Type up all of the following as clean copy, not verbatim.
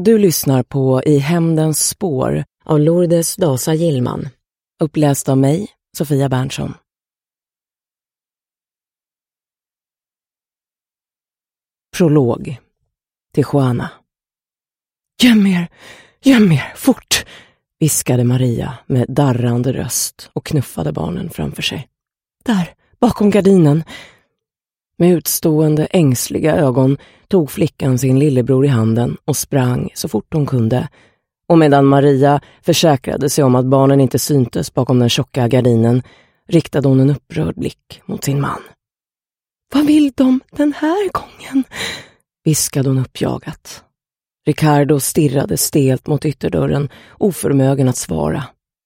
Du lyssnar på I hämndens spår av Lourdes Dasa Gillman. Uppläst av mig, Sofia Berntsson. Prolog. Tijuana. Göm er, fort! Viskade Maria med darrande röst och knuffade barnen framför sig. Där, bakom gardinen. Med utstående, ängsliga ögon tog flickan sin lillebror i handen och sprang så fort hon kunde. Och medan Maria försäkrade sig om att barnen inte syntes bakom den tjocka gardinen riktade hon en upprörd blick mot sin man. Vad vill de den här gången? Viskade hon uppjagat. Ricardo stirrade stelt mot ytterdörren, oförmögen att svara.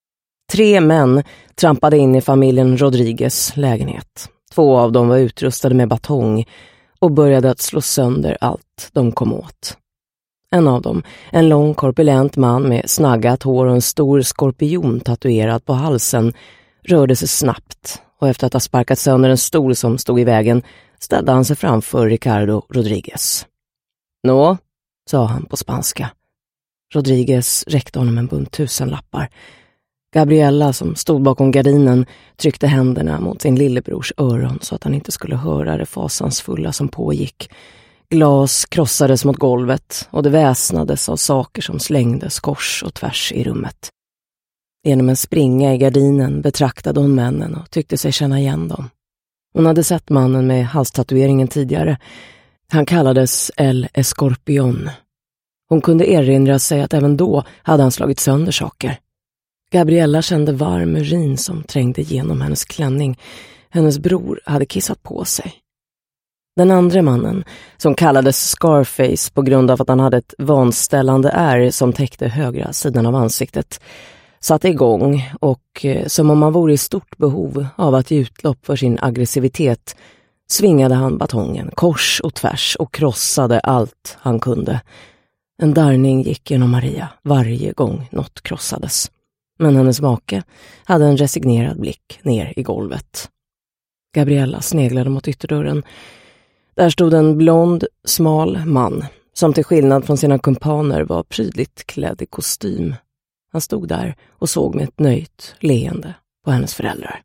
3 män trampade in i familjen Rodriguez lägenhet. 2 av dem var utrustade med batong och började att slå sönder allt de kom åt. En av dem, en lång korpulent man med snaggat hår och en stor skorpion tatuerad på halsen, rörde sig snabbt och efter att ha sparkat sönder en stol som stod i vägen ställde han sig framför Ricardo Rodriguez. Nå, sa han på spanska. Rodriguez räckte honom en bunt 1000-lappar. Gabriella, som stod bakom gardinen, tryckte händerna mot sin lillebrors öron så att han inte skulle höra det fasansfulla som pågick. Glas krossades mot golvet och det väsnades av saker som slängdes kors och tvärs i rummet. Genom en springa i gardinen betraktade hon männen och tyckte sig känna igen dem. Hon hade sett mannen med halstatueringen tidigare. Han kallades El Escorpión. Hon kunde erinra sig att även då hade han slagit sönder saker. Gabriella kände varm urin som trängde igenom hennes klänning. Hennes bror hade kissat på sig. Den andra mannen, som kallades Scarface på grund av att han hade ett vanställande ärr som täckte högra sidan av ansiktet, satte igång och, som om han vore i stort behov av att ge utlopp för sin aggressivitet, svingade han batongen kors och tvärs och krossade allt han kunde. En darrning gick genom Maria varje gång något krossades. Men hennes make hade en resignerad blick ner i golvet. Gabriella sneglade mot ytterdörren. Där stod en blond, smal man som till skillnad från sina kumpaner var prydligt klädd i kostym. Han stod där och såg med ett nöjt leende på hennes föräldrar.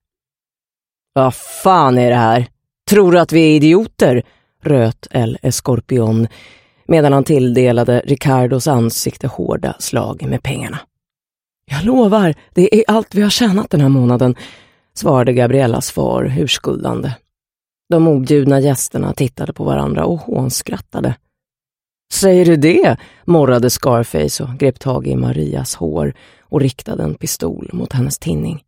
Vad fan är det här? Tror du att vi är idioter? Röt El Escorpión medan han tilldelade Ricardos ansikte hårda slag med pengarna. Jag lovar, det är allt vi har tjänat den här månaden, svarade Gabriellas far urskuldande. De objudna gästerna tittade på varandra och hånskrattade. Säger du det? Morrade Scarface och grep tag i Marias hår och riktade en pistol mot hennes tinning.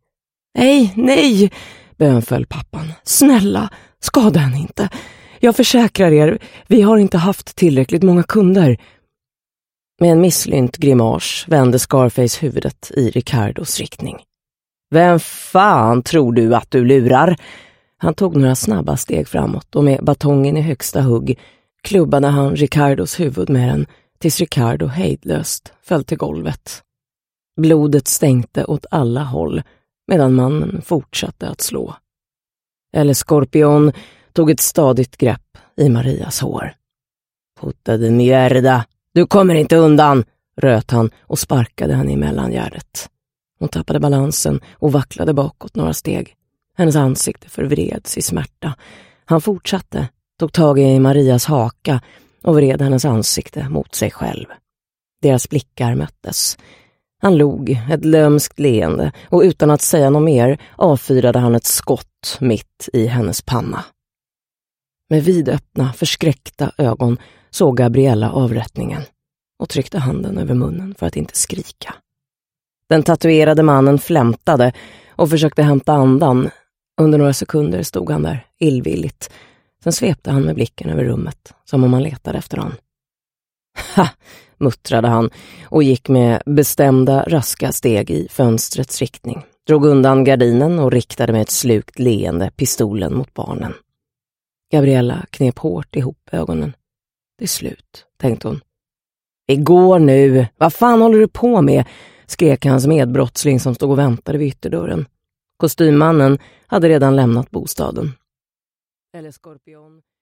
Nej, bönföll pappan. Snälla, skada henne inte. Jag försäkrar er, vi har inte haft tillräckligt många kunder. Med en misslynt grimas vände Scarface huvudet i Ricardos riktning. Vem fan tror du att du lurar? Han tog några snabba steg framåt och med batongen i högsta hugg klubbade han Ricardos huvud med den tills Ricardo hejdlöst föll till golvet. Blodet stänkte åt alla håll medan mannen fortsatte att slå. El Escorpión tog ett stadigt grepp i Marias hår. Puta de mierda, du kommer inte undan, röt han och sparkade henne i mellangärdet. Hon tappade balansen och vacklade bakåt några steg. Hennes ansikte förvreds i smärta. Han fortsatte, tog tag i Marias haka och vred hennes ansikte mot sig själv. Deras blickar möttes. Han log ett lömskt leende och utan att säga något mer avfyrade han ett skott mitt i hennes panna. Med vidöppna, förskräckta ögon såg Gabriella avrättningen och tryckte handen över munnen för att inte skrika. Den tatuerade mannen flämtade och försökte hämta andan. Under några sekunder stod han där, illvilligt. Sen svepte han med blicken över rummet, som om han letade efter honom. Ha! Muttrade han och gick med bestämda, raska steg i fönstrets riktning. Drog undan gardinen och riktade med ett slukt leende pistolen mot barnen. Gabriella knep hårt ihop ögonen. Det är slut, tänkte hon. Vi går nu, vad fan håller du på med? Skrek hans medbrottsling som stod och väntade vid ytterdörren. Kostymmannen hade redan lämnat bostaden. El Escorpión